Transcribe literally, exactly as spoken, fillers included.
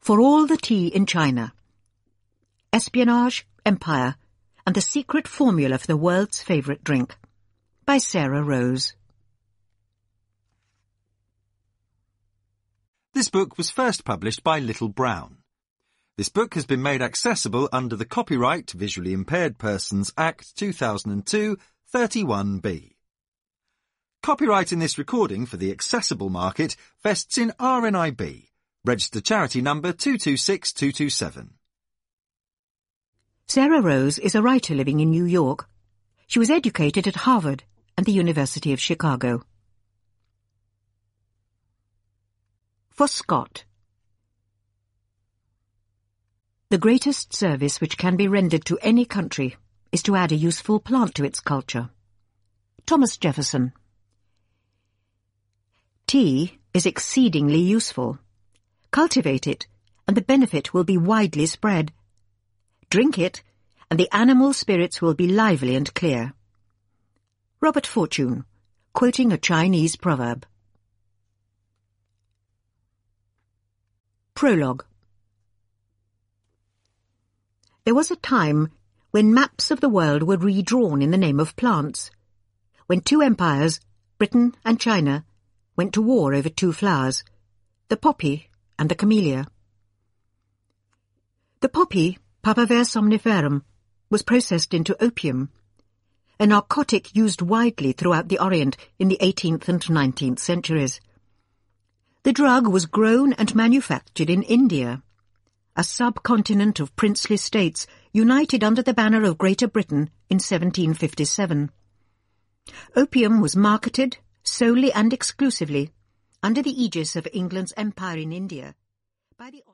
For All the Tea in China. Espionage, Empire, and the Secret Formula for the World's Favourite Drink. By Sarah Rose. This book was first published by Little Brown. This book has been made accessible under the Copyright Visually Impaired Persons Act two thousand two, thirty-one B. Copyright in this recording for the accessible market vests in R N I B, registered charity number two two six two two seven. Sarah Rose is a writer living in New York. She was educated at Harvard and the University of Chicago. For Scott. The greatest service which can be rendered to any country is to add a useful plant to its culture. Thomas Jefferson. Tea is exceedingly useful. Cultivate it, and the benefit will be widely spread. Drink it, and the animal spirits will be lively and clear. Robert Fortune, quoting a Chinese proverb. Prologue. There was a time when maps of the world were redrawn in the name of plants, when two empires, Britain and China, went to war over two flowers, the poppy and the camellia. The poppy, Papaver somniferum, was processed into opium, a narcotic used widely throughout the Orient in the eighteenth and nineteenth centuries. The drug was grown and manufactured in India, a subcontinent of princely states united under the banner of Greater Britain in seventeen fifty-seven. Opium was marketed, solely and exclusively, under the aegis of England's empire in India, by the